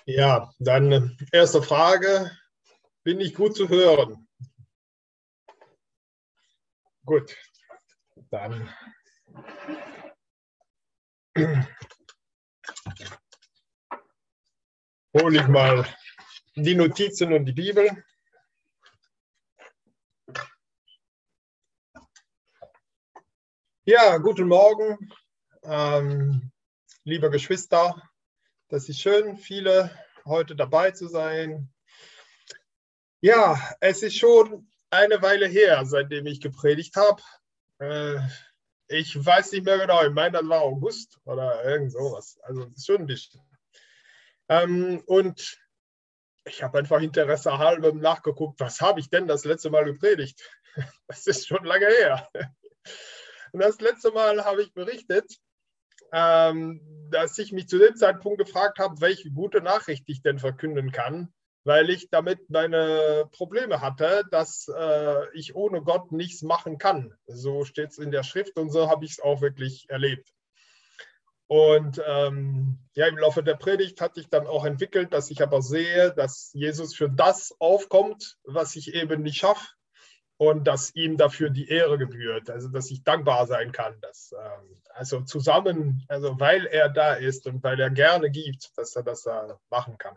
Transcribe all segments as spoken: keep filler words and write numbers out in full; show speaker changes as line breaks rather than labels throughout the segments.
Ja, dann erste Frage. Bin ich gut zu hören? Gut, dann hole ich mal die Notizen und die Bibel. Ja, guten Morgen, ähm, liebe Geschwister. Das ist schön, viele heute dabei zu sein. Ja, es ist schon eine Weile her, seitdem ich gepredigt habe. Äh, ich weiß nicht mehr genau, ich meine, das war August oder irgend sowas. Also es ist schon ein bisschen. Ähm, und ich habe einfach Interesse halber nachgeguckt, was habe ich denn das letzte Mal gepredigt? Das ist schon lange her. Und das letzte Mal habe ich berichtet, ähm, dass ich mich zu dem Zeitpunkt gefragt habe, welche gute Nachricht ich denn verkünden kann, weil ich damit meine Probleme hatte, dass äh, ich ohne Gott nichts machen kann. So steht es in der Schrift und so habe ich es auch wirklich erlebt. Und ähm, ja, im Laufe der Predigt hatte ich dann auch entwickelt, dass ich aber sehe, dass Jesus für das aufkommt, was ich eben nicht schaffe, und dass ihm dafür die Ehre gebührt, also dass ich dankbar sein kann, dass ähm, also zusammen, also weil er da ist und weil er gerne gibt, dass er das äh, machen kann.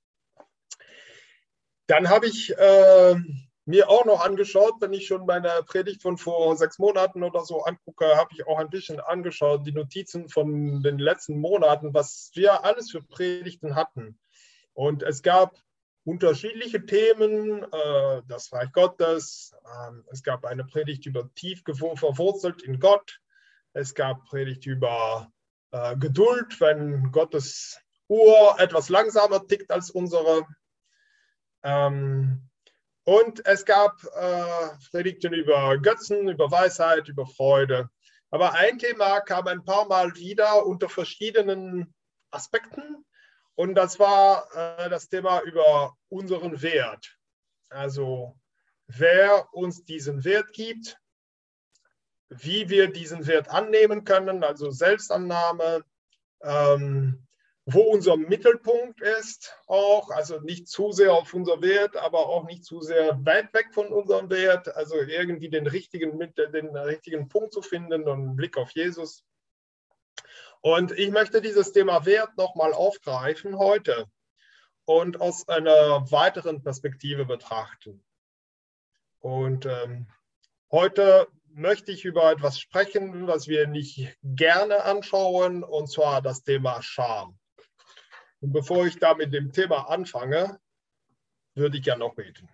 Dann habe ich äh, mir auch noch angeschaut, wenn ich schon meine Predigt von vor sechs Monaten oder so angucke, habe ich auch ein bisschen angeschaut, die Notizen von den letzten Monaten, was wir alles für Predigten hatten. Und es gab unterschiedliche Themen, äh, das Reich Gottes, äh, es gab eine Predigt über tief verwurzelt in Gott, es gab Predigt über äh, Geduld, wenn Gottes Uhr etwas langsamer tickt als unsere. Ähm, und es gab äh, Predigten über Götzen, über Weisheit, über Freude. Aber ein Thema kam ein paar Mal wieder unter verschiedenen Aspekten. Und das war äh, das Thema über unseren Wert. Also wer uns diesen Wert gibt, wie wir diesen Wert annehmen können, also Selbstannahme, ähm, wo unser Mittelpunkt ist auch, also nicht zu sehr auf unser Wert, aber auch nicht zu sehr weit weg von unserem Wert, also irgendwie den richtigen, den richtigen Punkt zu finden und einen Blick auf Jesus. Und ich möchte dieses Thema Wert nochmal aufgreifen heute und aus einer weiteren Perspektive betrachten. Und ähm, heute möchte ich über etwas sprechen, was wir nicht gerne anschauen, und zwar das Thema Scham. Und bevor ich da mit dem Thema anfange, würde ich gerne noch beten.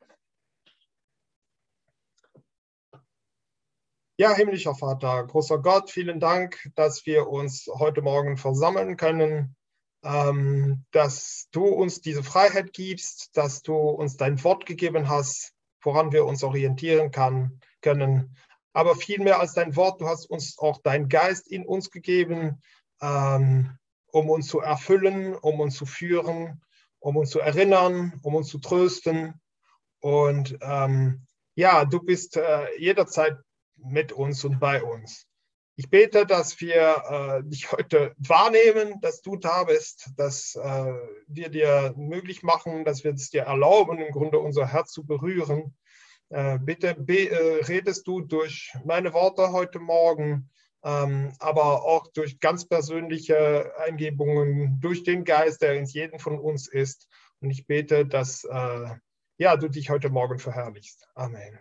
Ja, himmlischer Vater, großer Gott, vielen Dank, dass wir uns heute Morgen versammeln können, ähm, dass du uns diese Freiheit gibst, dass du uns dein Wort gegeben hast, woran wir uns orientieren kann, können. Aber viel mehr als dein Wort, du hast uns auch deinen Geist in uns gegeben, ähm, um uns zu erfüllen, um uns zu führen, um uns zu erinnern, um uns zu trösten. Und ähm, ja, du bist äh, jederzeit mit uns und bei uns. Ich bete, dass wir äh, dich heute wahrnehmen, dass du da bist, dass äh, wir dir möglich machen, dass wir es dir erlauben, im Grunde unser Herz zu berühren. Äh, bitte be äh, redest du durch meine Worte heute Morgen, ähm, aber auch durch ganz persönliche Eingebungen, durch den Geist, der in jedem von uns ist. Und ich bete, dass äh, ja, du dich heute Morgen verherrlichst. Amen.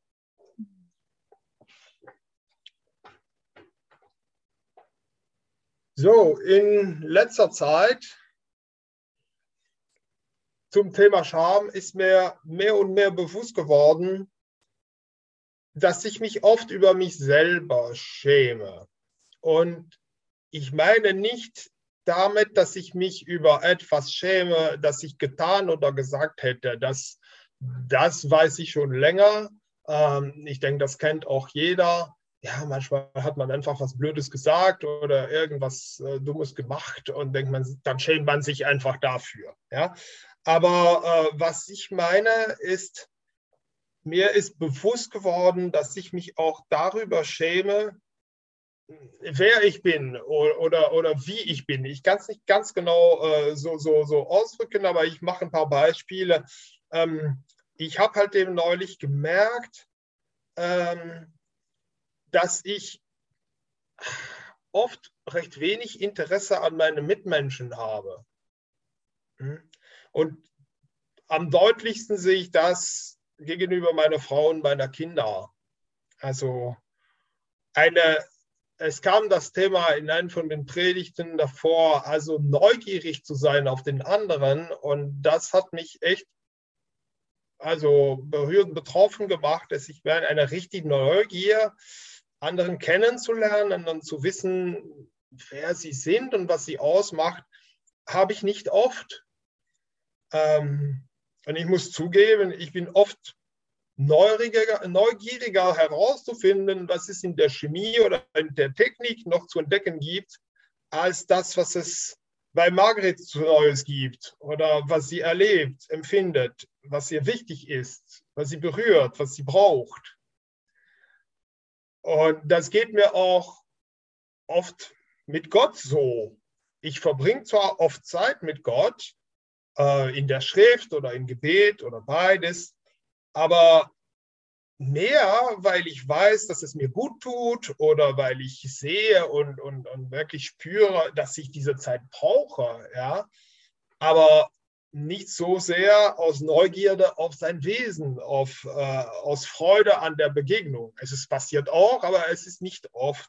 So, in letzter Zeit zum Thema Scham ist mir mehr und mehr bewusst geworden, dass ich mich oft über mich selber schäme. Und ich meine nicht damit, dass ich mich über etwas schäme, das ich getan oder gesagt hätte. Das, das weiß ich schon länger. Ähm, ich denke, das kennt auch jeder. Ja, manchmal hat man einfach was Blödes gesagt oder irgendwas äh, Dummes gemacht und denkt man, dann schämt man sich einfach dafür. Ja? Aber äh, was ich meine ist, mir ist bewusst geworden, dass ich mich auch darüber schäme, wer ich bin oder, oder wie ich bin. Ich kann es nicht ganz genau äh, so, so, so ausdrücken, aber ich mache ein paar Beispiele. Ähm, ich habe halt eben neulich gemerkt, ähm, dass ich oft recht wenig Interesse an meinen Mitmenschen habe. Und am deutlichsten sehe ich das gegenüber meiner Frau und meiner Kinder. Also eine, es kam das Thema in einem von den Predigten davor, also neugierig zu sein auf den anderen. Und das hat mich echt also berührend betroffen gemacht, dass ich während einer richtigen Neugier, anderen kennenzulernen und zu wissen, wer sie sind und was sie ausmacht, habe ich nicht oft. Ähm, und ich muss zugeben, ich bin oft neugieriger, neugieriger herauszufinden, was es in der Chemie oder in der Technik noch zu entdecken gibt, als das, was es bei Margret zu Neues gibt oder was sie erlebt, empfindet, was ihr wichtig ist, was sie berührt, was sie braucht. Und das geht mir auch oft mit Gott so. Ich verbringe zwar oft Zeit mit Gott, äh, in der Schrift oder im Gebet oder beides, aber mehr, weil ich weiß, dass es mir gut tut oder weil ich sehe und, und, und wirklich spüre, dass ich diese Zeit brauche, ja, aber nicht so sehr aus Neugierde auf sein Wesen, auf, äh, aus Freude an der Begegnung. Es ist passiert auch, aber es ist nicht oft.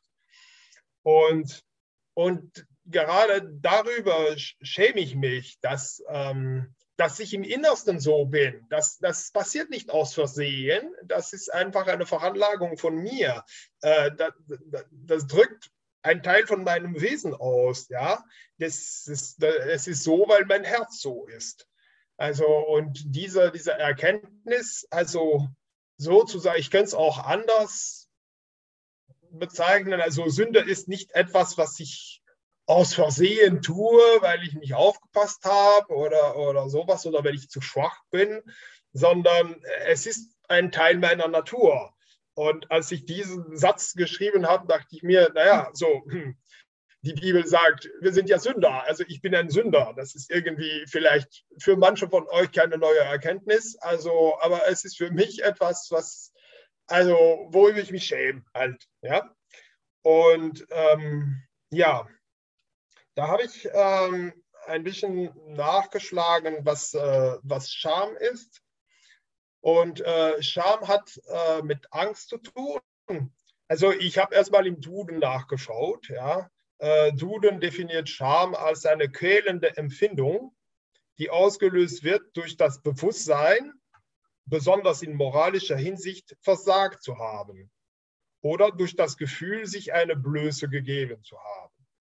Und, und gerade darüber schäme ich mich, dass, ähm, dass ich im Innersten so bin. Das, das passiert nicht aus Versehen. Das ist einfach eine Veranlagung von mir. Äh, das, das, das drückt ein Teil von meinem Wesen aus. Ja? Das ist, es ist so, weil mein Herz so ist. Also, und diese, diese Erkenntnis, also sozusagen, ich könnte es auch anders bezeichnen. Also Sünde ist nicht etwas, was ich aus Versehen tue, weil ich nicht aufgepasst habe oder, oder sowas oder weil ich zu schwach bin, sondern es ist ein Teil meiner Natur. Und als ich diesen Satz geschrieben habe, dachte ich mir, naja, so, die Bibel sagt, wir sind ja Sünder, also ich bin ein Sünder. Das ist irgendwie vielleicht für manche von euch keine neue Erkenntnis, also, aber es ist für mich etwas, was, also, worüber ich mich schäme halt, ja. Und ähm, ja, da habe ich ähm, ein bisschen nachgeschlagen, was, äh, was Scham ist. Und äh, Scham hat äh, mit Angst zu tun. Also ich habe erstmal im Duden nachgeschaut. Ja. Äh, Duden definiert Scham als eine quälende Empfindung, die ausgelöst wird durch das Bewusstsein, besonders in moralischer Hinsicht versagt zu haben oder durch das Gefühl, sich eine Blöße gegeben zu haben.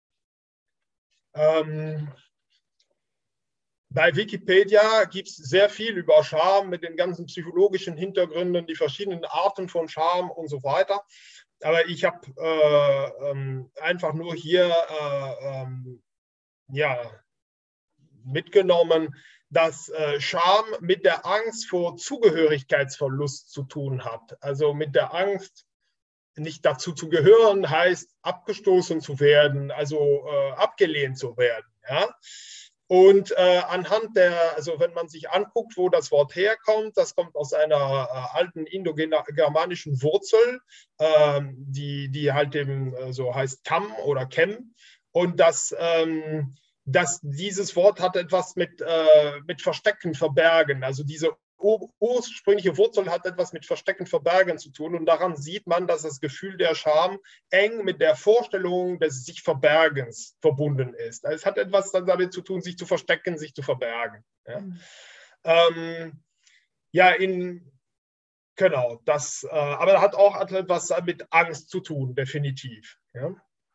Ähm, bei Wikipedia gibt es sehr viel über Scham mit den ganzen psychologischen Hintergründen, die verschiedenen Arten von Scham und so weiter. Aber ich habe äh, ähm, einfach nur hier äh, ähm, ja, mitgenommen, dass äh, Scham mit der Angst vor Zugehörigkeitsverlust zu tun hat. Also mit der Angst, nicht dazu zu gehören, heißt abgestoßen zu werden, also äh, abgelehnt zu werden. Ja? Und äh, anhand der, also wenn man sich anguckt, wo das Wort herkommt, das kommt aus einer äh, alten indogermanischen Wurzel, äh, die, die halt eben äh, so heißt Kam oder Kem. Und das, ähm, das, dieses Wort hat etwas mit, äh, mit Verstecken, Verbergen, also diese ursprüngliche Wurzel hat etwas mit Verstecken, Verbergen zu tun. Und daran sieht man, dass das Gefühl der Scham eng mit der Vorstellung des sich Verbergens verbunden ist. Es hat etwas damit zu tun, sich zu verstecken, sich zu verbergen. Ja, mhm. ähm, ja in, genau, das, äh, aber hat auch etwas mit Angst zu tun, definitiv. Ja.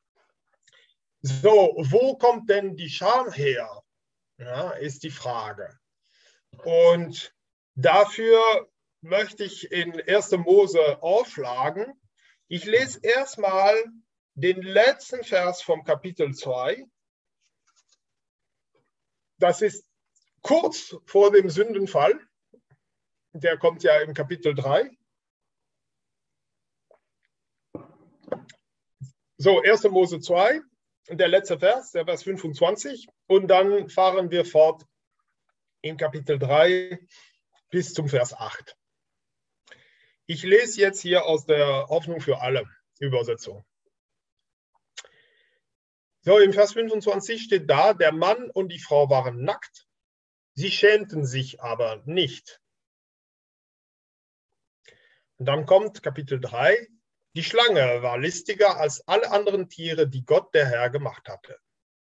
So, wo kommt denn die Scham her? Ja, ist die Frage. Und dafür möchte ich in erster Mose aufschlagen. Ich lese erstmal den letzten Vers vom Kapitel zwei. Das ist kurz vor dem Sündenfall. Der kommt ja im Kapitel drei. So, erster Mose zwei, der letzte Vers, der Vers fünfundzwanzig. Und dann fahren wir fort in Kapitel drei bis zum Vers acht. Ich lese jetzt hier aus der Hoffnung für alle Übersetzung. So, im Vers fünfundzwanzig steht da, der Mann und die Frau waren nackt, sie schämten sich aber nicht. Und dann kommt Kapitel drei. Die Schlange war listiger als alle anderen Tiere, die Gott, der Herr, gemacht hatte.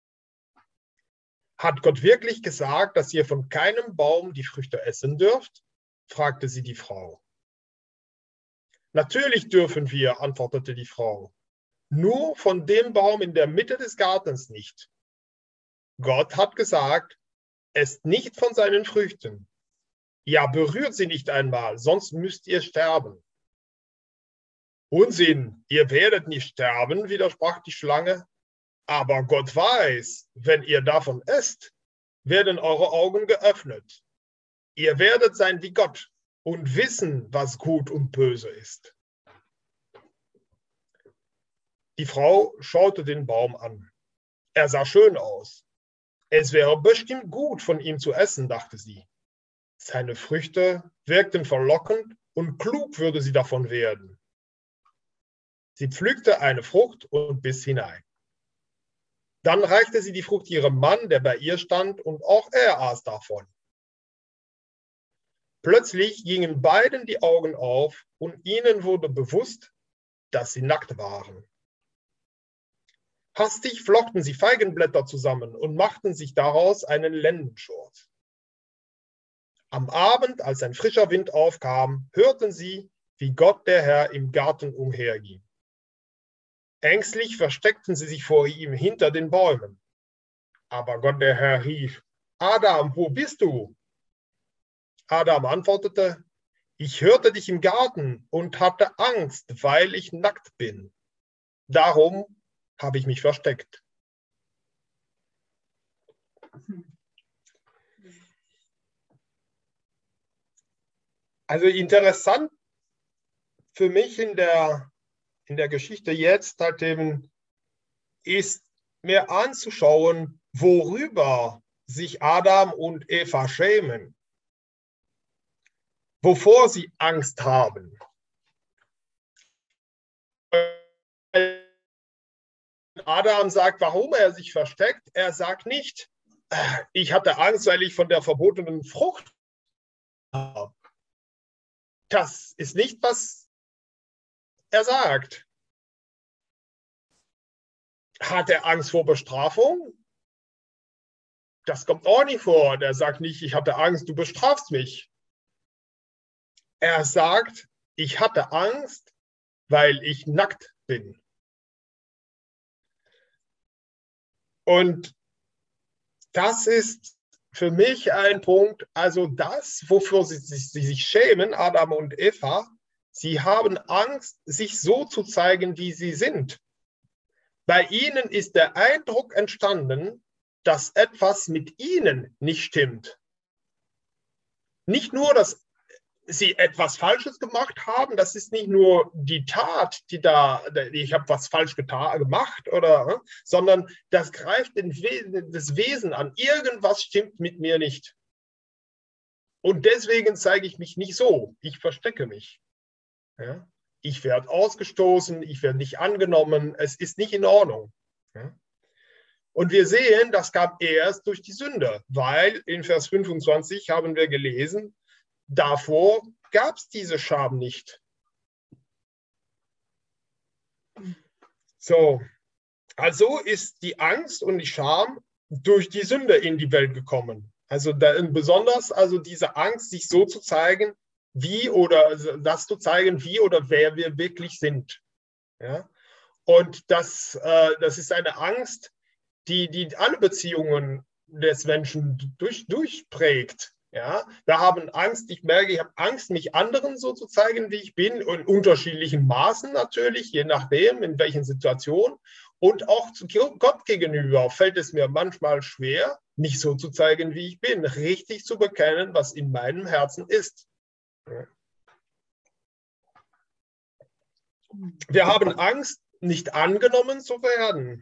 Hat Gott wirklich gesagt, dass ihr von keinem Baum die Früchte essen dürft? Fragte sie die Frau. Natürlich dürfen wir, antwortete die Frau. Nur von dem Baum in der Mitte des Gartens nicht. Gott hat gesagt, esst nicht von seinen Früchten. Ja, berührt sie nicht einmal, sonst müsst ihr sterben. Unsinn, ihr werdet nicht sterben, widersprach die Schlange. Aber Gott weiß, wenn ihr davon esst, werden eure Augen geöffnet. Ihr werdet sein wie Gott und wissen, was gut und böse ist. Die Frau schaute den Baum an. Er sah schön aus. Es wäre bestimmt gut, von ihm zu essen, dachte sie. Seine Früchte wirkten verlockend und klug würde sie davon werden. Sie pflückte eine Frucht und biss hinein. Dann reichte sie die Frucht ihrem Mann, der bei ihr stand, und auch er aß davon. Plötzlich gingen beiden die Augen auf und ihnen wurde bewusst, dass sie nackt waren. Hastig flochten sie Feigenblätter zusammen und machten sich daraus einen Lendenschurz. Am Abend, als ein frischer Wind aufkam, hörten sie, wie Gott der Herr im Garten umherging. Ängstlich versteckten sie sich vor ihm hinter den Bäumen. Aber Gott der Herr rief, Adam, wo bist du? Adam antwortete, ich hörte dich im Garten und hatte Angst, weil ich nackt bin. Darum habe ich mich versteckt. Also interessant für mich in der, in der Geschichte jetzt halt eben ist mir anzuschauen, worüber sich Adam und Eva schämen, wovor sie Angst haben. Adam sagt, warum er sich versteckt. Er sagt nicht, ich hatte Angst, weil ich von der verbotenen Frucht habe. Das ist nicht, was er sagt. Hat er Angst vor Bestrafung? Das kommt auch nicht vor. Der sagt nicht, ich hatte Angst, du bestrafst mich. Er sagt, ich hatte Angst, weil ich nackt bin. Und das ist für mich ein Punkt, also das, wofür sie, sie, sie sich schämen, Adam und Eva, sie haben Angst, sich so zu zeigen, wie sie sind. Bei ihnen ist der Eindruck entstanden, dass etwas mit ihnen nicht stimmt. Nicht nur, dass sie etwas Falsches gemacht haben, das ist nicht nur die Tat, die da, ich habe was falsch getan, gemacht, oder, sondern das greift den We- das Wesen an. Irgendwas stimmt mit mir nicht. Und deswegen zeige ich mich nicht so. Ich verstecke mich. Ja? Ich werde ausgestoßen, ich werde nicht angenommen, es ist nicht in Ordnung. Ja? Und wir sehen, das kam erst durch die Sünde, weil in Vers fünfundzwanzig haben wir gelesen, davor gab es diese Scham nicht. So, also ist die Angst und die Scham durch die Sünde in die Welt gekommen. Also da, besonders also diese Angst, sich so zu zeigen, wie oder das zu zeigen, wie oder wer wir wirklich sind. Ja? Und das, äh, das ist eine Angst, die, die alle Beziehungen des Menschen durch, durchprägt. Ja, wir haben Angst, ich merke, ich habe Angst, mich anderen so zu zeigen, wie ich bin, in unterschiedlichen Maßen natürlich, je nachdem, in welchen Situationen. Und auch zu Gott gegenüber fällt es mir manchmal schwer, mich so zu zeigen, wie ich bin, richtig zu bekennen, was in meinem Herzen ist. Wir haben Angst, nicht angenommen zu werden,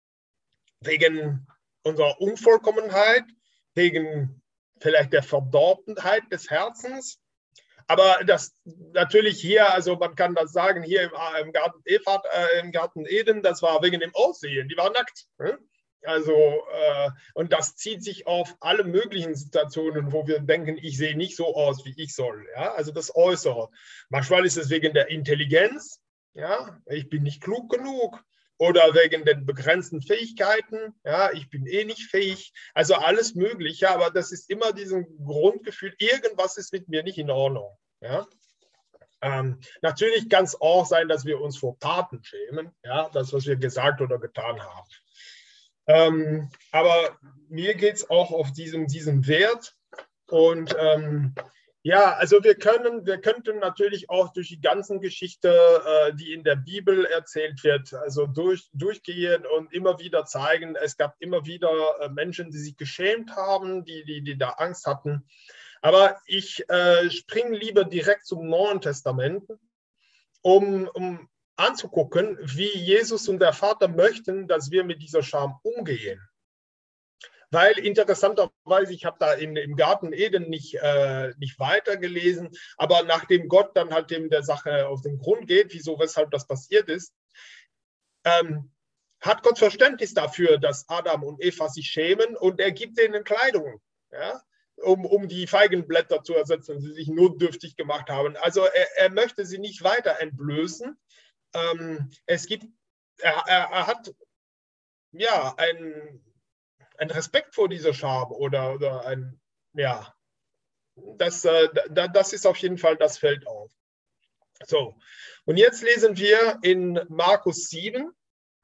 wegen unserer Unvollkommenheit, wegen vielleicht der Verdorbenheit des Herzens. Aber das natürlich hier, also man kann das sagen, hier im, im, Garten, Eva, äh, im Garten Eden, das war wegen dem Aussehen, die waren nackt. Ne? Also, äh, und das zieht sich auf alle möglichen Situationen, wo wir denken, ich sehe nicht so aus, wie ich soll. Ja? Also das Äußere. Manchmal ist es wegen der Intelligenz, ja, ich bin nicht klug genug. Oder wegen den begrenzten Fähigkeiten, ja, ich bin eh nicht fähig. Also alles Mögliche, aber das ist immer dieses Grundgefühl, irgendwas ist mit mir nicht in Ordnung. Ja. Ähm, natürlich kann es auch sein, dass wir uns vor Taten schämen, ja, das, was wir gesagt oder getan haben. Ähm, aber mir geht es auch auf diesem, diesem Wert und ähm, ja, also wir können, wir könnten natürlich auch durch die ganzen Geschichte, äh, die in der Bibel erzählt wird, also durch, durchgehen und immer wieder zeigen, es gab immer wieder äh, Menschen, die sich geschämt haben, die, die, die da Angst hatten. Aber ich äh, springe lieber direkt zum Neuen Testament, um, um anzugucken, wie Jesus und der Vater möchten, dass wir mit dieser Scham umgehen. Weil interessanterweise, ich habe da in, im Garten Eden nicht, äh, nicht weitergelesen, aber nachdem Gott dann halt dem der Sache auf den Grund geht, wieso, weshalb das passiert ist, ähm, hat Gott Verständnis dafür, dass Adam und Eva sich schämen und er gibt denen Kleidung, ja, um, um die Feigenblätter zu ersetzen, die sich notdürftig gemacht haben. Also er, er möchte sie nicht weiter entblößen. Ähm, es gibt, er, er, er hat ja ein ein Respekt vor dieser Scham oder, oder ein, ja, das, äh, da, das ist auf jeden Fall, das fällt auf. So, und jetzt lesen wir in Markus sieben,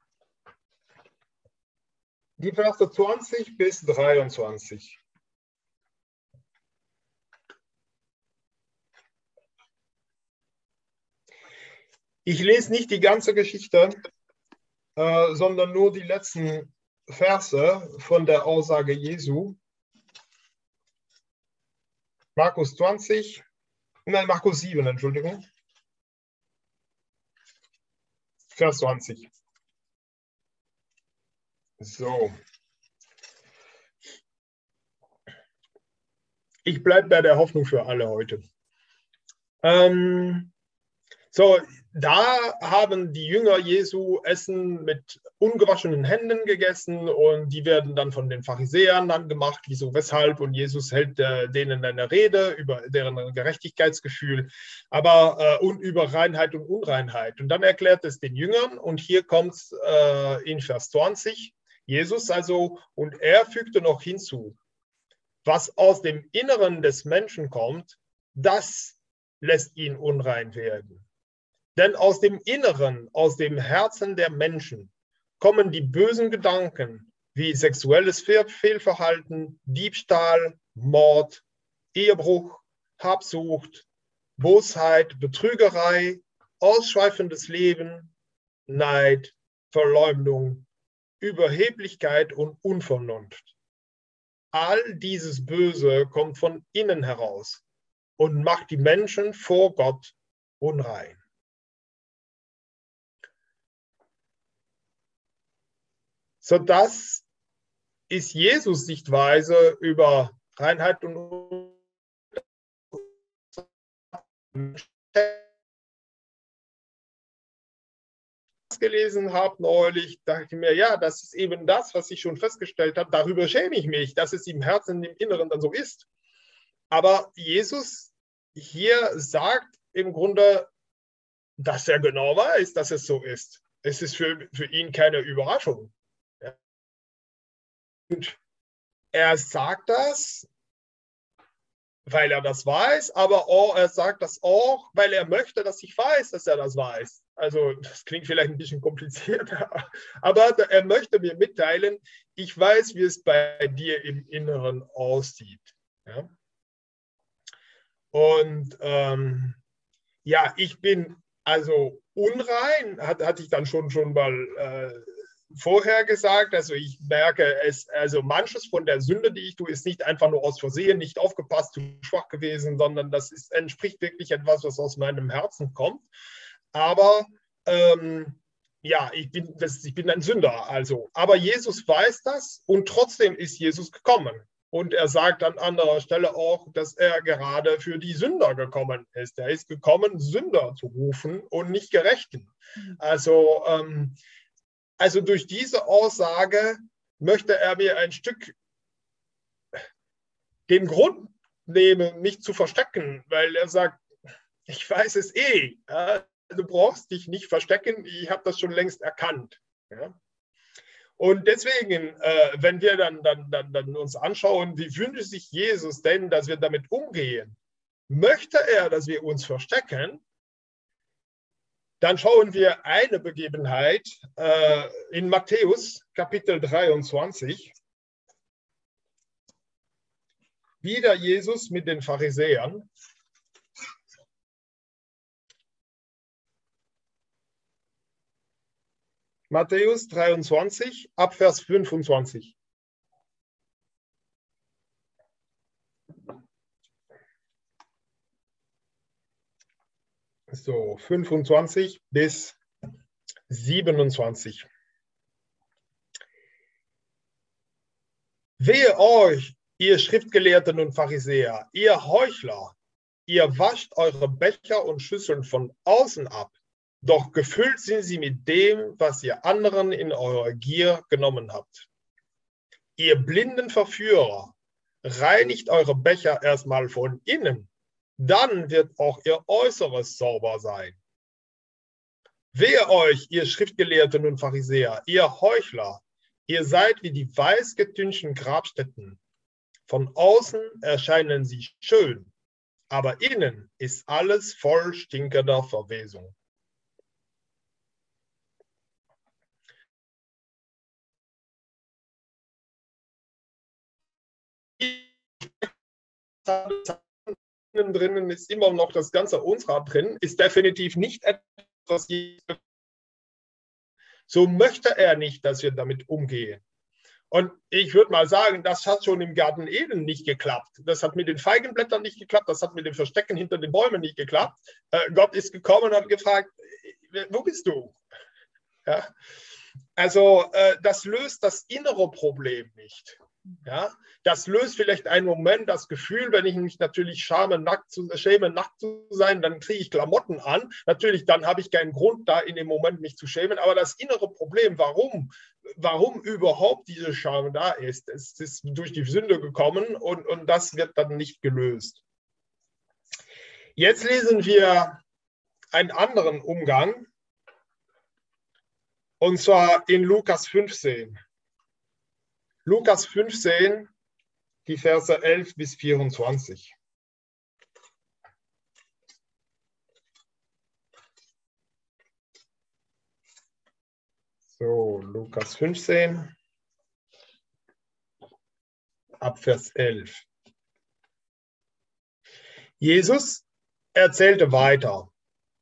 die Verse zwanzig bis dreiundzwanzig. Ich lese nicht die ganze Geschichte, äh, sondern nur die letzten Verse von der Aussage Jesu. Markus zwanzig, nein, Markus sieben, Entschuldigung. Vers zwanzig. So. Ich bleibe bei der Hoffnung für alle heute. Ähm, so, da haben die Jünger Jesu Essen mit ungewaschenen Händen gegessen und die werden dann von den Pharisäern dann gemacht, wieso, weshalb, und Jesus hält äh, denen eine Rede über deren Gerechtigkeitsgefühl, aber äh, und über Reinheit und Unreinheit. Und dann erklärt es den Jüngern und hier kommt es äh, in Vers zwanzig, Jesus also, und er fügte noch hinzu, was aus dem Inneren des Menschen kommt, das lässt ihn unrein werden. Denn aus dem Inneren, aus dem Herzen der Menschen kommen die bösen Gedanken wie sexuelles Fehlverhalten, Diebstahl, Mord, Ehebruch, Habsucht, Bosheit, Betrügerei, ausschweifendes Leben, Neid, Verleumdung, Überheblichkeit und Unvernunft. All dieses Böse kommt von innen heraus und macht die Menschen vor Gott unrein. So, das ist Jesus' Sichtweise über Reinheit und gelesen habe neulich, dachte ich mir, ja, das ist eben das, was ich schon festgestellt habe. Darüber schäme ich mich, dass es im Herzen, im Inneren dann so ist. Aber Jesus hier sagt im Grunde, dass er genau weiß, dass es so ist. Es ist für, für ihn keine Überraschung. Ja. Und er sagt das, weil er das weiß, aber auch, er sagt das auch, weil er möchte, dass ich weiß, dass er das weiß. Also das klingt vielleicht ein bisschen komplizierter, aber er möchte mir mitteilen, ich weiß, wie es bei dir im Inneren aussieht. Ja? Und ähm, ja, ich bin also unrein, hat, hatte ich dann schon, schon mal äh, vorher gesagt. Also ich merke, es, also manches von der Sünde, die ich tue, ist nicht einfach nur aus Versehen, nicht aufgepasst, zu schwach gewesen, sondern das ist, entspricht wirklich etwas, was aus meinem Herzen kommt. Aber ähm, ja, ich bin, das, ich bin ein Sünder, also. Aber Jesus weiß das und trotzdem ist Jesus gekommen. Und er sagt an anderer Stelle auch, dass er gerade für die Sünder gekommen ist. Er ist gekommen, Sünder zu rufen und nicht Gerechten. Also, ähm, also durch diese Aussage möchte er mir ein Stück den Grund nehmen, mich zu verstecken, weil er sagt, ich weiß es eh. Ja? Du brauchst dich nicht verstecken, ich habe das schon längst erkannt. Ja? Und deswegen, äh, wenn wir dann, dann, dann, dann uns anschauen, wie wünscht sich Jesus denn, dass wir damit umgehen, möchte er, dass wir uns verstecken, dann schauen wir eine Begebenheit äh, in Matthäus Kapitel dreiundzwanzig. Wieder Jesus mit den Pharisäern. Matthäus dreiundzwanzig, ab Vers fünfundzwanzig. So, fünfundzwanzig bis siebenundzwanzig. Wehe euch, ihr Schriftgelehrten und Pharisäer, ihr Heuchler, ihr wascht eure Becher und Schüsseln von außen ab, doch gefüllt sind sie mit dem, was ihr anderen in eurer Gier genommen habt. Ihr blinden Verführer, reinigt eure Becher erstmal von innen, dann wird auch ihr Äußeres sauber sein. Wehe euch, ihr Schriftgelehrten und Pharisäer, ihr Heuchler, ihr seid wie die weiß getünchten Grabstätten. Von außen erscheinen sie schön, aber innen ist alles voll stinkender Verwesung. Innen drinnen ist immer noch das ganze Unsrad drin, ist definitiv nicht etwas, so möchte er nicht, dass wir damit umgehen. Und ich würde mal sagen, das hat schon im Garten Eden nicht geklappt. Das hat mit den Feigenblättern nicht geklappt, das hat mit dem Verstecken hinter den Bäumen nicht geklappt. Äh, Gott ist gekommen und hat gefragt, wo bist du? Ja? Also äh, das löst das innere Problem nicht. Ja? Das löst vielleicht einen Moment das Gefühl, wenn ich mich natürlich schäme, nackt zu, schäme, nackt zu sein, dann kriege ich Klamotten an. Natürlich, dann habe ich keinen Grund, da in dem Moment mich zu schämen. Aber das innere Problem, warum, warum überhaupt diese Scham da ist, es ist durch die Sünde gekommen und, und das wird dann nicht gelöst. Jetzt lesen wir einen anderen Umgang, und zwar in Lukas fünfzehn. Lukas fünfzehn, die Verse elf bis vierundzwanzig. So, Lukas fünfzehn, ab Vers elf. Jesus erzählte weiter.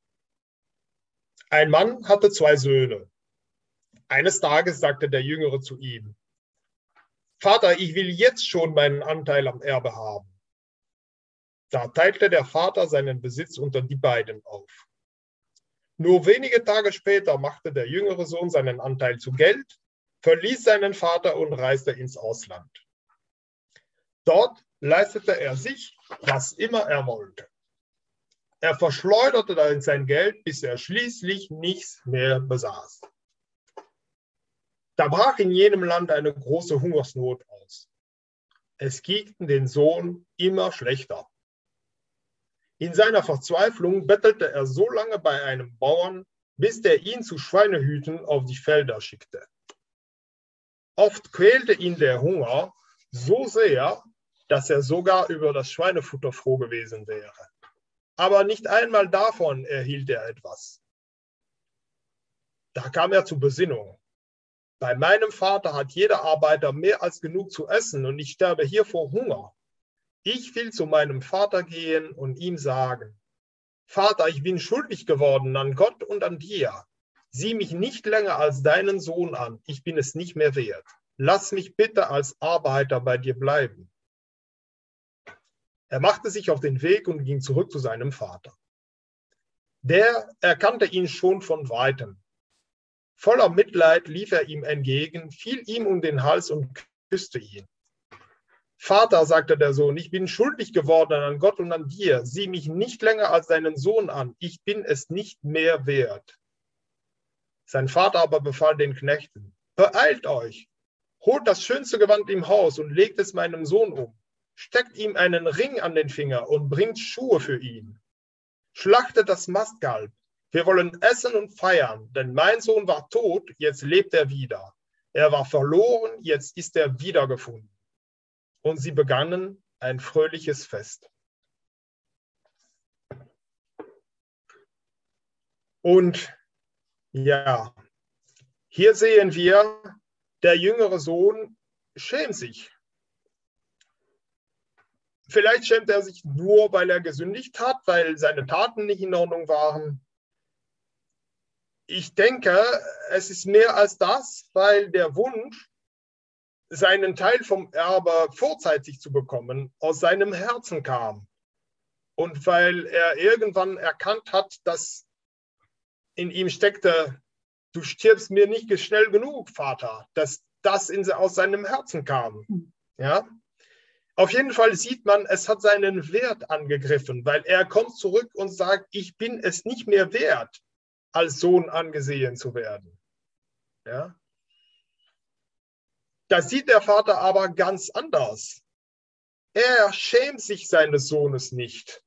Ein Mann hatte zwei Söhne. Eines Tages sagte der Jüngere zu ihm: Vater, ich will jetzt schon meinen Anteil am Erbe haben. Da teilte der Vater seinen Besitz unter die beiden auf. Nur wenige Tage später machte der jüngere Sohn seinen Anteil zu Geld, verließ seinen Vater und reiste ins Ausland. Dort leistete er sich, was immer er wollte. Er verschleuderte sein Geld, bis er schließlich nichts mehr besaß. Da brach in jenem Land eine große Hungersnot aus. Es ging den Sohn immer schlechter. In seiner Verzweiflung bettelte er so lange bei einem Bauern, bis der ihn zu Schweinehüten auf die Felder schickte. Oft quälte ihn der Hunger so sehr, dass er sogar über das Schweinefutter froh gewesen wäre. Aber nicht einmal davon erhielt er etwas. Da kam er zur Besinnung. Bei meinem Vater hat jeder Arbeiter mehr als genug zu essen und ich sterbe hier vor Hunger. Ich will zu meinem Vater gehen und ihm sagen: Vater, ich bin schuldig geworden an Gott und an dir. Sieh mich nicht länger als deinen Sohn an, ich bin es nicht mehr wert. Lass mich bitte als Arbeiter bei dir bleiben. Er machte sich auf den Weg und ging zurück zu seinem Vater. Der erkannte ihn schon von weitem. Voller Mitleid lief er ihm entgegen, fiel ihm um den Hals und küsste ihn. Vater, sagte der Sohn, ich bin schuldig geworden an Gott und an dir. Sieh mich nicht länger als deinen Sohn an. Ich bin es nicht mehr wert. Sein Vater aber befahl den Knechten, beeilt euch, holt das schönste Gewand im Haus und legt es meinem Sohn um. Steckt ihm einen Ring an den Finger und bringt Schuhe für ihn. Schlachtet das Mastkalb. Wir wollen essen und feiern, denn mein Sohn war tot, jetzt lebt er wieder. Er war verloren, jetzt ist er wiedergefunden. Und sie begannen ein fröhliches Fest. Und ja, hier sehen wir, der jüngere Sohn schämt sich. Vielleicht schämt er sich nur, weil er gesündigt hat, weil seine Taten nicht in Ordnung waren. Ich denke, es ist mehr als das, weil der Wunsch, seinen Teil vom Erbe vorzeitig zu bekommen, aus seinem Herzen kam. Und weil er irgendwann erkannt hat, dass in ihm steckte, du stirbst mir nicht schnell genug, Vater, dass das in, aus seinem Herzen kam. Ja? Auf jeden Fall sieht man, es hat seinen Wert angegriffen, weil er kommt zurück und sagt, ich bin es nicht mehr wert, als Sohn angesehen zu werden. Ja? Das sieht der Vater aber ganz anders. Er schämt sich seines Sohnes nicht.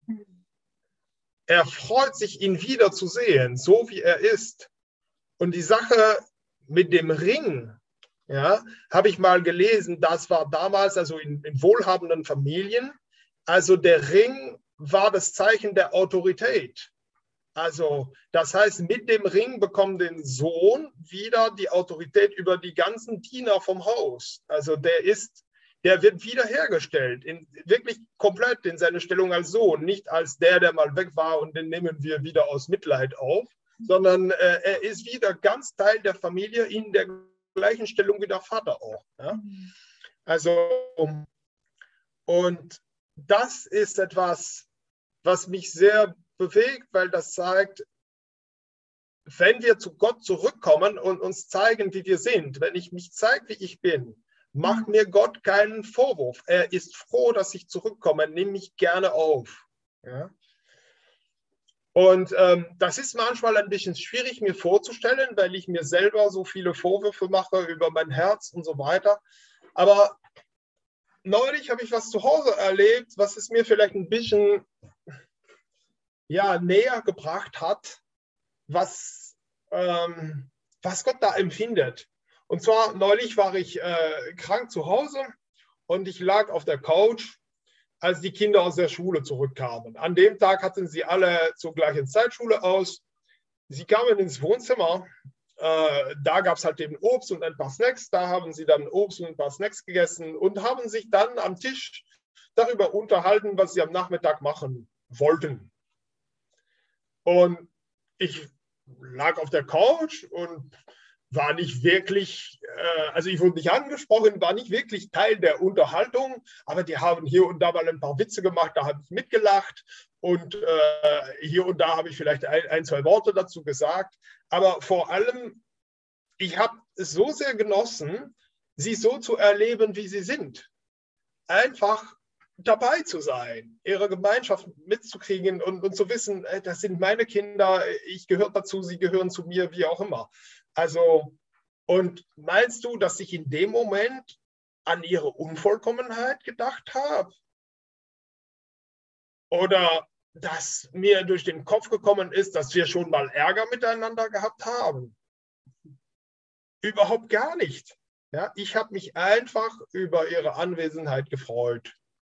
Er freut sich, ihn wiederzusehen, so wie er ist. Und die Sache mit dem Ring, ja, habe ich mal gelesen, das war damals, also in, in wohlhabenden Familien, also der Ring war das Zeichen der Autorität. Also das heißt, mit dem Ring bekommt der Sohn wieder die Autorität über die ganzen Diener vom Haus. Also der ist, der wird wiederhergestellt, in, wirklich komplett in seine Stellung als Sohn, nicht als der, der mal weg war und den nehmen wir wieder aus Mitleid auf, sondern äh, er ist wieder ganz Teil der Familie in der gleichen Stellung wie der Vater auch. Ja? Also und das ist etwas, was mich sehr bewegt, weil das zeigt, wenn wir zu Gott zurückkommen und uns zeigen, wie wir sind, wenn ich mich zeige, wie ich bin, macht mir Gott keinen Vorwurf. Er ist froh, dass ich zurückkomme, nehme mich gerne auf. Ja? Und ähm, das ist manchmal ein bisschen schwierig mir vorzustellen, weil ich mir selber so viele Vorwürfe mache über mein Herz und so weiter. Aber neulich habe ich was zu Hause erlebt, was es mir vielleicht ein bisschen ja, näher gebracht hat, was, ähm, was Gott da empfindet. Und zwar neulich war ich äh, krank zu Hause und ich lag auf der Couch, als die Kinder aus der Schule zurückkamen. An dem Tag hatten sie alle zur gleichen Zeit Schule aus. Sie kamen ins Wohnzimmer, äh, da gab es halt eben Obst und ein paar Snacks, da haben sie dann Obst und ein paar Snacks gegessen und haben sich dann am Tisch darüber unterhalten, was sie am Nachmittag machen wollten. Und ich lag auf der Couch und war nicht wirklich, äh, also ich wurde nicht angesprochen, war nicht wirklich Teil der Unterhaltung, aber die haben hier und da mal ein paar Witze gemacht, da habe ich mitgelacht und äh, hier und da habe ich vielleicht ein, ein, zwei Worte dazu gesagt. Aber vor allem, ich habe es so sehr genossen, sie so zu erleben, wie sie sind. Einfach dabei zu sein, ihre Gemeinschaft mitzukriegen und, und zu wissen, das sind meine Kinder, ich gehöre dazu, sie gehören zu mir, wie auch immer. Also, und meinst du, dass ich in dem Moment an ihre Unvollkommenheit gedacht habe? Oder dass mir durch den Kopf gekommen ist, dass wir schon mal Ärger miteinander gehabt haben? Überhaupt gar nicht. Ja, ich habe mich einfach über ihre Anwesenheit gefreut.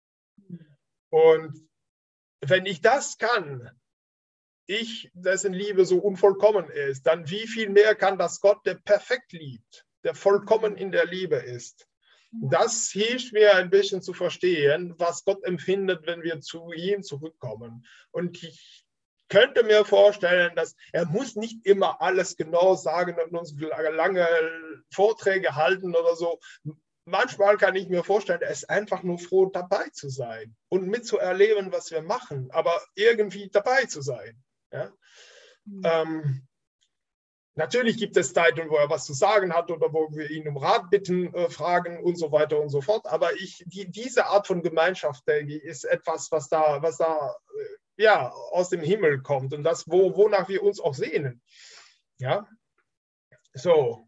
Und wenn ich das kann, ich, dessen Liebe so unvollkommen ist, dann wie viel mehr kann das Gott, der perfekt liebt, der vollkommen in der Liebe ist. Das hilft mir ein bisschen zu verstehen, was Gott empfindet, wenn wir zu ihm zurückkommen. Und ich könnte mir vorstellen, dass er muss nicht immer alles genau sagen und uns lange Vorträge halten oder so. Manchmal kann ich mir vorstellen, er ist einfach nur froh, dabei zu sein und mitzuerleben, was wir machen, aber irgendwie dabei zu sein. Ja? Mhm. Ähm, Natürlich gibt es Zeiten, wo er was zu sagen hat oder wo wir ihn um Rat bitten, äh, fragen und so weiter und so fort. Aber ich, die, diese Art von Gemeinschaft, denke ich, ist etwas, was da, was da äh, ja, aus dem Himmel kommt und das, wo, wonach wir uns auch sehnen. Ja, so.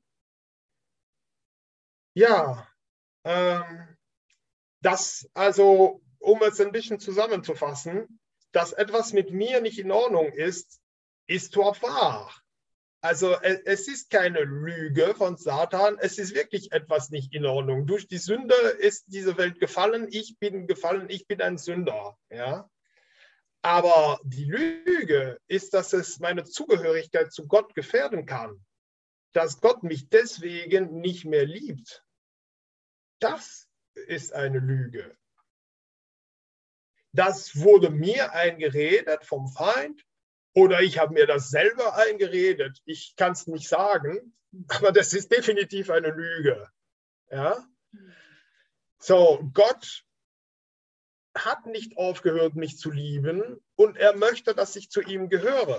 Ja, ähm, das also, um es ein bisschen zusammenzufassen, dass etwas mit mir nicht in Ordnung ist, ist doch wahr. Also es ist keine Lüge von Satan, es ist wirklich etwas nicht in Ordnung. Durch die Sünde ist diese Welt gefallen, ich bin gefallen, ich bin ein Sünder. Ja? Aber die Lüge ist, dass es meine Zugehörigkeit zu Gott gefährden kann, dass Gott mich deswegen nicht mehr liebt. Das ist eine Lüge. Das wurde mir eingeredet vom Feind. Oder ich habe mir das selber eingeredet. Ich kann es nicht sagen, aber das ist definitiv eine Lüge. Ja? So, Gott hat nicht aufgehört, mich zu lieben und er möchte, dass ich zu ihm gehöre.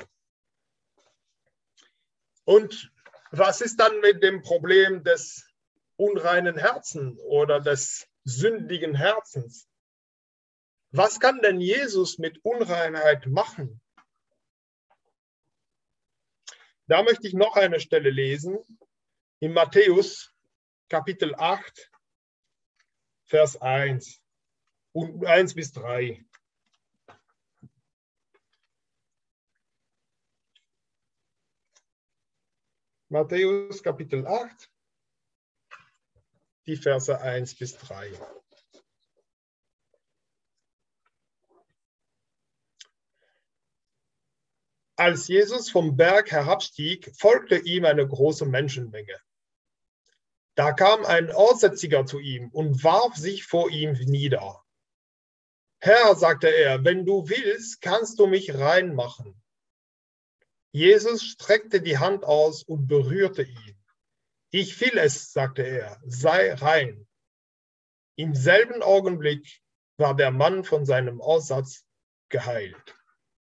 Und was ist dann mit dem Problem des unreinen Herzens oder des sündigen Herzens? Was kann denn Jesus mit Unreinheit machen? Da möchte ich noch eine Stelle lesen, in Matthäus Kapitel acht, Vers eins und eins bis drei. Matthäus Kapitel acht, die Verse eins bis drei. Als Jesus vom Berg herabstieg, folgte ihm eine große Menschenmenge. Da kam ein Aussätziger zu ihm und warf sich vor ihm nieder. Herr, sagte er, wenn du willst, kannst du mich rein machen. Jesus streckte die Hand aus und berührte ihn. Ich will es, sagte er, sei rein. Im selben Augenblick war der Mann von seinem Aussatz geheilt.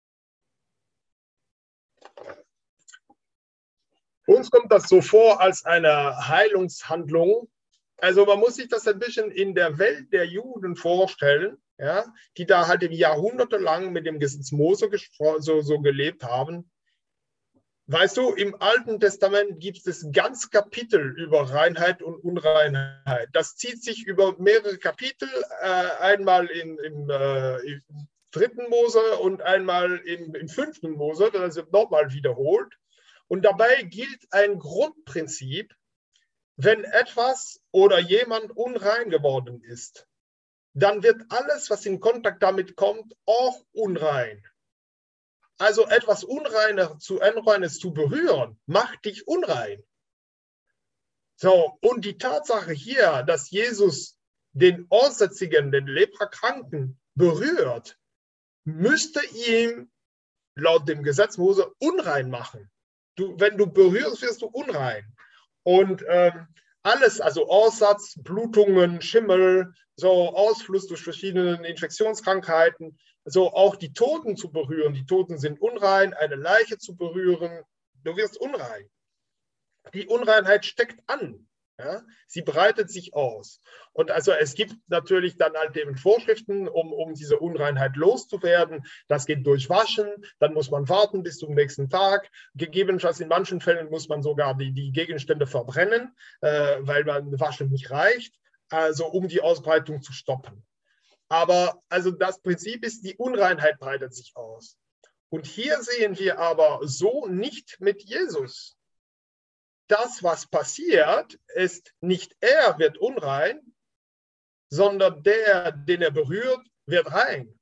Uns kommt das so vor als eine Heilungshandlung. Also man muss sich das ein bisschen in der Welt der Juden vorstellen, ja, die da halt jahrhundertelang mit dem Gesetz Mose so, so gelebt haben. Weißt du, im Alten Testament gibt es ganz Kapitel über Reinheit und Unreinheit. Das zieht sich über mehrere Kapitel, äh, einmal in, im, äh, im dritten Mose und einmal im, im fünften Mose, das wird nochmal wiederholt. Und dabei gilt ein Grundprinzip: Wenn etwas oder jemand unrein geworden ist, dann wird alles, was in Kontakt damit kommt, auch unrein. Also etwas Unreines zu, Unreines zu berühren, macht dich unrein. So, und die Tatsache hier, dass Jesus den Aussätzigen, den Leprakranken berührt, müsste ihm laut dem Gesetz Mose unrein machen. Du, wenn du berührst, wirst du unrein. Und ähm, alles, also Aussatz, Blutungen, Schimmel, so Ausfluss durch verschiedene Infektionskrankheiten, so auch die Toten zu berühren. Die Toten sind unrein, eine Leiche zu berühren, du wirst unrein. Die Unreinheit steckt an. Ja? Sie breitet sich aus. Und also es gibt natürlich dann halt eben Vorschriften, um, um diese Unreinheit loszuwerden. Das geht durch Waschen, dann muss man warten bis zum nächsten Tag. Gegebenenfalls in manchen Fällen muss man sogar die, die Gegenstände verbrennen, äh, weil man Waschen nicht reicht, also um die Ausbreitung zu stoppen. Aber also das Prinzip ist, die Unreinheit breitet sich aus. Und hier sehen wir aber so nicht mit Jesus. Das, was passiert, ist nicht er wird unrein, sondern der, den er berührt, wird rein.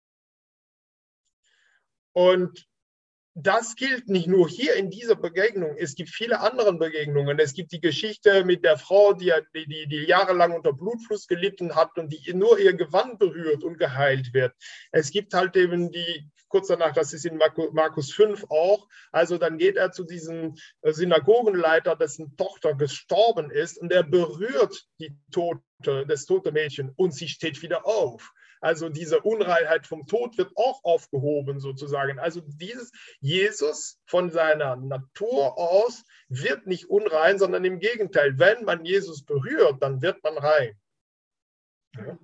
Und das gilt nicht nur hier in dieser Begegnung. Es gibt viele andere Begegnungen. Es gibt die Geschichte mit der Frau, die, die, die jahrelang unter Blutfluss gelitten hat und die nur ihr Gewand berührt und geheilt wird. Es gibt halt eben die, kurz danach, das ist in Markus fünf auch, also dann geht er zu diesem Synagogenleiter, dessen Tochter gestorben ist, und er berührt die tote, das tote Mädchen und sie steht wieder auf. Also diese Unreinheit vom Tod wird auch aufgehoben sozusagen. Also dieses Jesus von seiner Natur aus wird nicht unrein, sondern im Gegenteil, wenn man Jesus berührt, dann wird man rein. Ja.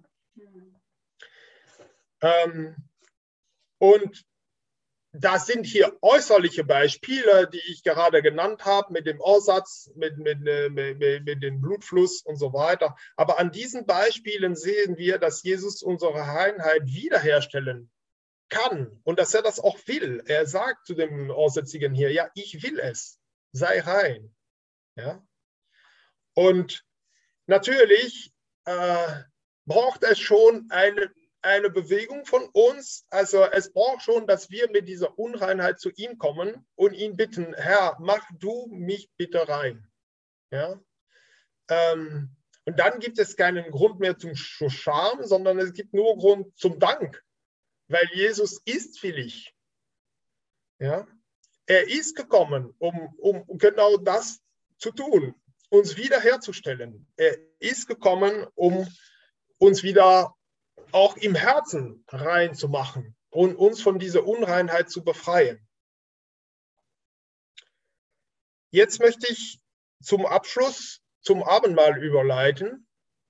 Ähm, und das sind hier äußerliche Beispiele, die ich gerade genannt habe, mit dem Aussatz, mit, mit, mit, mit dem Blutfluss und so weiter. Aber an diesen Beispielen sehen wir, dass Jesus unsere Reinheit wiederherstellen kann und dass er das auch will. Er sagt zu dem Aussätzigen hier, ja, ich will es, sei rein. Ja? Und natürlich äh, braucht es schon eine eine Bewegung von uns. Also es braucht schon, dass wir mit dieser Unreinheit zu ihm kommen und ihn bitten, Herr, mach du mich bitte rein. Ja? Ähm, und dann gibt es keinen Grund mehr zum Scham, sondern es gibt nur Grund zum Dank, weil Jesus ist willig. Ja? Er ist gekommen, um, um genau das zu tun, uns wiederherzustellen. Er ist gekommen, um uns wieder auch im Herzen rein zu machen und uns von dieser Unreinheit zu befreien. Jetzt möchte ich zum Abschluss zum Abendmahl überleiten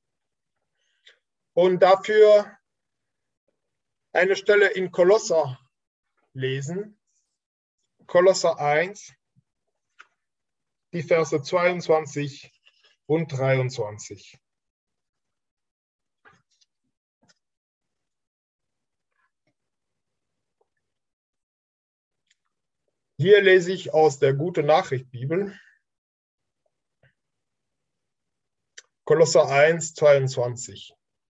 und dafür eine Stelle in Kolosser lesen. Kolosser eins, die Verse zweiundzwanzig und dreiundzwanzig. Hier lese ich aus der Gute Nachricht Bibel. Kolosser eins, zweiundzwanzig.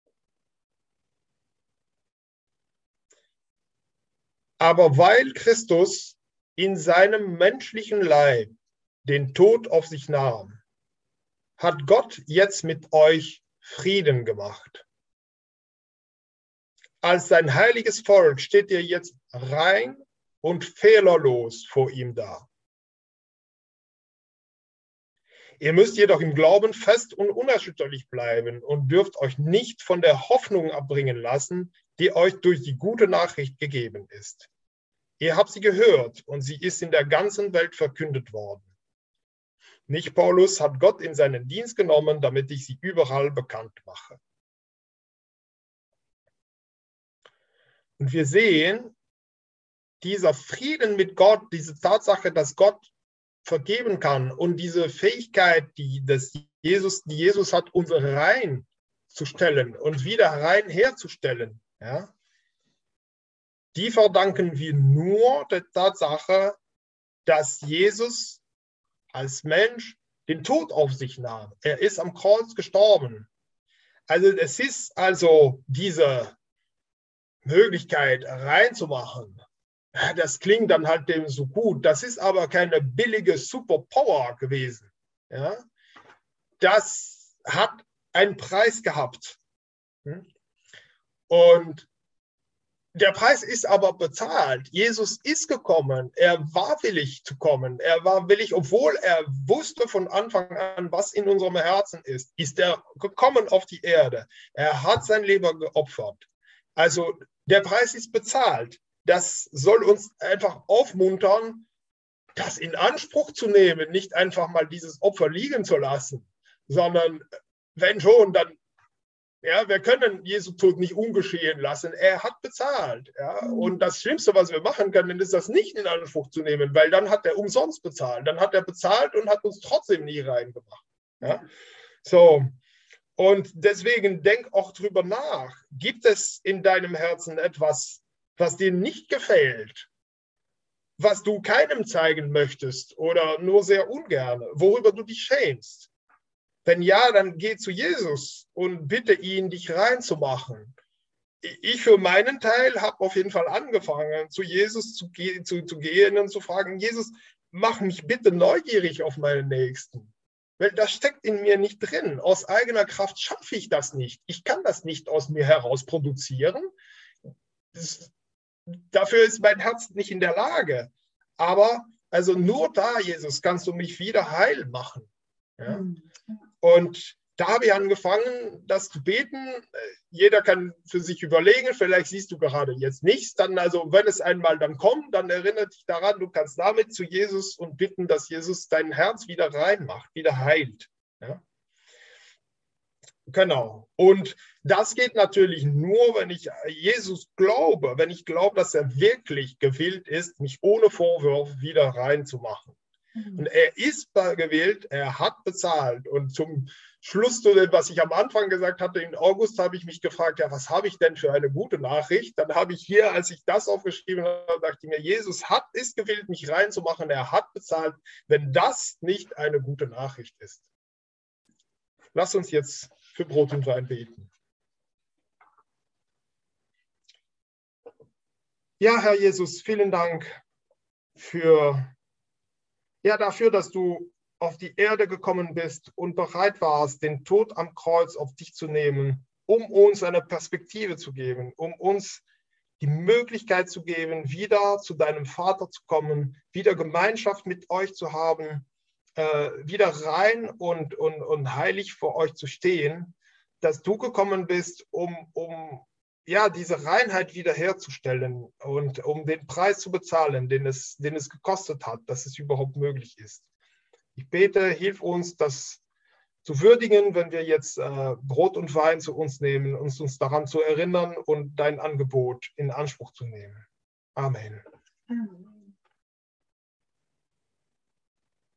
Aber weil Christus in seinem menschlichen Leib den Tod auf sich nahm, hat Gott jetzt mit euch Frieden gemacht. Als sein heiliges Volk steht ihr jetzt rein und fehlerlos vor ihm da. Ihr müsst jedoch im Glauben fest und unerschütterlich bleiben und dürft euch nicht von der Hoffnung abbringen lassen, die euch durch die gute Nachricht gegeben ist. Ihr habt sie gehört und sie ist in der ganzen Welt verkündet worden. Mich, Paulus, hat Gott in seinen Dienst genommen, damit ich sie überall bekannt mache. Und wir sehen, dieser Frieden mit Gott, diese Tatsache, dass Gott vergeben kann und diese Fähigkeit, die, das Jesus, die Jesus hat, uns rein zu stellen und wieder rein herzustellen, ja, die verdanken wir nur der Tatsache, dass Jesus als Mensch den Tod auf sich nahm. Er ist am Kreuz gestorben. Also es ist also diese Möglichkeit reinzumachen. Das klingt dann halt dem so gut. Das ist aber keine billige Superpower gewesen. Ja? Das hat einen Preis gehabt. Und der Preis ist aber bezahlt. Jesus ist gekommen. Er war willig zu kommen. Er war willig, obwohl er wusste von Anfang an, was in unserem Herzen ist, ist er gekommen auf die Erde. Er hat sein Leben geopfert. Also der Preis ist bezahlt. Das soll uns einfach aufmuntern, das in Anspruch zu nehmen, nicht einfach mal dieses Opfer liegen zu lassen, sondern wenn schon, dann, ja, wir können Jesu Tod nicht ungeschehen lassen. Er hat bezahlt. Ja, und das Schlimmste, was wir machen können, ist das nicht in Anspruch zu nehmen, weil dann hat er umsonst bezahlt. Dann hat er bezahlt und hat uns trotzdem nie reingemacht. Ja, so. Und deswegen denk auch drüber nach. Gibt es in deinem Herzen etwas, was dir nicht gefällt, was du keinem zeigen möchtest oder nur sehr ungern, worüber du dich schämst? Wenn ja, dann geh zu Jesus und bitte ihn, dich reinzumachen. Ich für meinen Teil habe auf jeden Fall angefangen, zu Jesus zu, ge zu, zu gehen und zu fragen, Jesus, mach mich bitte neugierig auf meinen Nächsten. Weil das steckt in mir nicht drin. Aus eigener Kraft schaffe ich das nicht. Ich kann das nicht aus mir heraus produzieren. Das, dafür ist mein Herz nicht in der Lage. Aber also nur da, Jesus, kannst du mich wieder heil machen. Ja? Und da habe ich angefangen, das zu beten. Jeder kann für sich überlegen, vielleicht siehst du gerade jetzt nichts. Dann, also wenn es einmal dann kommt, dann erinnere dich daran, du kannst damit zu Jesus und bitten, dass Jesus dein Herz wieder reinmacht, wieder heilt. Ja? Genau. Und das geht natürlich nur, wenn ich Jesus glaube, wenn ich glaube, dass er wirklich gewillt ist, mich ohne Vorwurf wieder reinzumachen. Mhm. Und er ist gewillt, er hat bezahlt. Und zum Schluss, was ich am Anfang gesagt hatte, in August habe ich mich gefragt, ja, was habe ich denn für eine gute Nachricht? Dann habe ich hier, als ich das aufgeschrieben habe, dachte ich mir, Jesus hat, ist gewillt, mich reinzumachen, er hat bezahlt, wenn das nicht eine gute Nachricht ist. Lass uns jetzt für Brot und Wein beten. Ja, Herr Jesus, vielen Dank für, ja, dafür, dass du auf die Erde gekommen bist und bereit warst, den Tod am Kreuz auf dich zu nehmen, um uns eine Perspektive zu geben, um uns die Möglichkeit zu geben, wieder zu deinem Vater zu kommen, wieder Gemeinschaft mit euch zu haben, äh, wieder rein und, und, und heilig vor euch zu stehen, dass du gekommen bist, um, um ja, diese Reinheit wiederherzustellen und um den Preis zu bezahlen, den es, den es gekostet hat, dass es überhaupt möglich ist. Ich bete, hilf uns, das zu würdigen, wenn wir jetzt äh, Brot und Wein zu uns nehmen, uns, uns daran zu erinnern und dein Angebot in Anspruch zu nehmen. Amen. Amen.